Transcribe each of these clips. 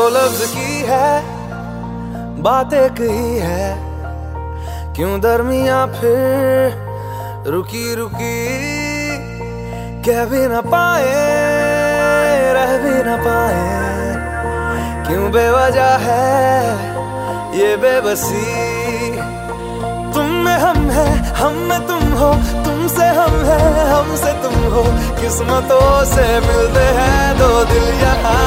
लफ्ज की है बात एक ही है, क्यों दरमिया फिर रुकी रुकी, कह भी न पाए रह भी न पाए, क्यों बेवजह है ये बेबसी। तुम में हम है, हम में तुम हो, तुमसे हम है, हमसे तुम हो, किस्मतों से मिलते हैं दो दिल यहाँ।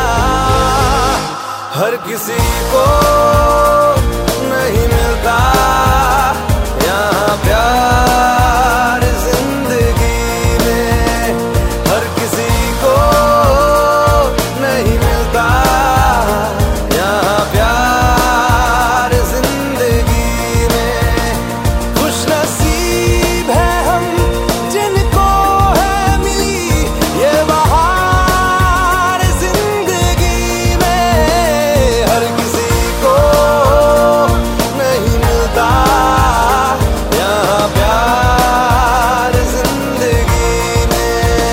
हर किसी को नहीं मिलता यहाँ प्यार जिंदगी में, हर किसी को नहीं मिलता यहाँ प्यार जिंदगी में। खुश नसीब है हम जिनको है मिली ये बहार जिंदगी में, हर किसी को नहीं मिलता यहाँ प्यार जिंदगी में।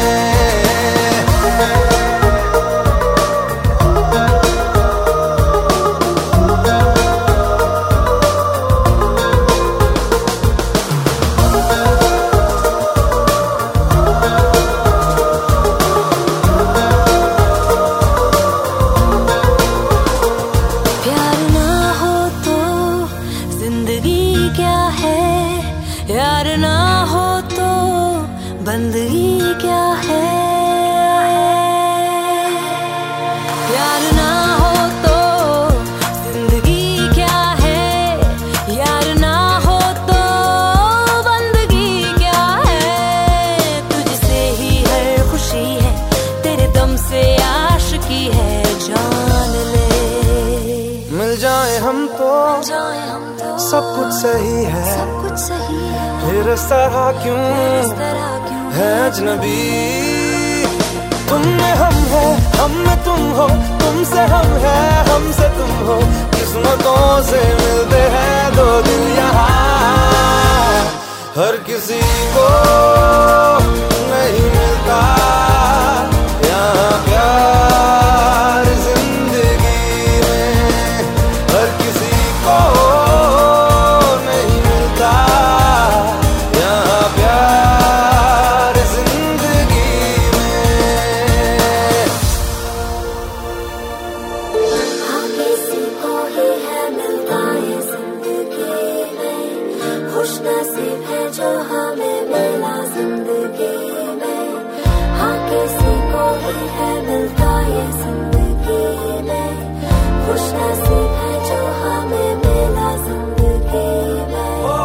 प्यार ना हो तो जिंदगी क्या है, यार ना हो तो बंदगी क्या है। प्यार ना हो तो जिंदगी क्या है, यार ना हो तो बंदगी क्या है। तुझसे ही हर खुशी है, तेरे दम से आशिकी है, जान ले। मिल जाए हम तो सब कुछ सही है, सब कुछ सही है, फिर इस तरह क्यों इस तरह क्यों है अजनबी। तुम में हम है, हम में तुम हो, तुमसे हम है, हमसे तुम हो, किस्मतों से मिलते हैं दो दिल यहाँ। हर किसी को नहीं मिलता यहाँ प्यार जिंदगी में, हर किसी को नहीं मिलता यहाँ प्यार जिंदगी में। हाँ किसी को ही है मिलता ये जिंदगी में, खुश नसीब है जो हमें मिला जिंदगी में। हाँ किसी को ही है मिलता ये जिंदगी में, खुश नसीब है जो हमें मिला जिंदगी में।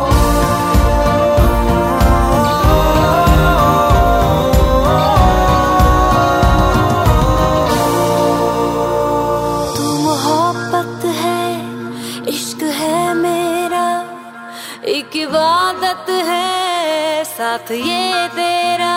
तू मोहब्बत है, इश्क है मेरा, एक इबादत है साथ ये तेरा।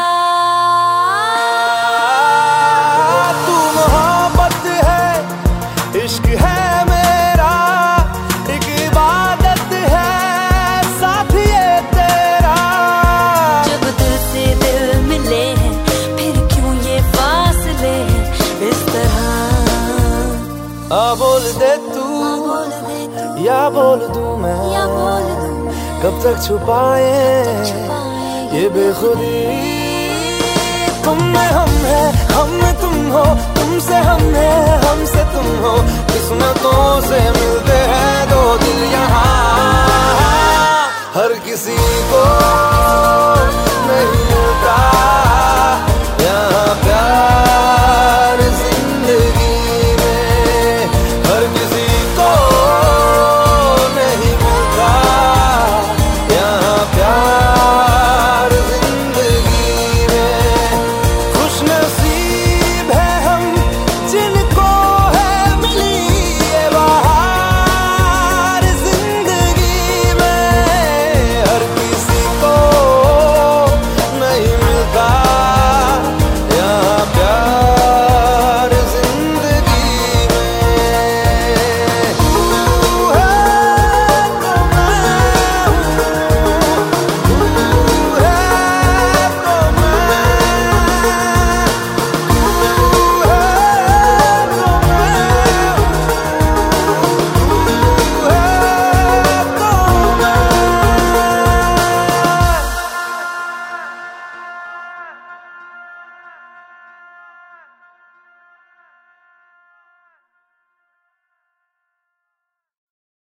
तू मोहब्बत है, इश्क है मेरा, एक इबादत है साथ ये तेरा। जब दिल से दिल मिले हैं, फिर क्यों ये फासले हैं इस तरह। आ बोल दे तू बोल दे तू या बोल दूं मैं, या बोल दूं, कब तक छुपाए ये बेखुदी। तुम में हम है, हम में तुम हो, तुमसे हम है, हमसे तुम हो, किस्मतों से मिलते हैं दो दिल यहाँ। हर किसी को नहीं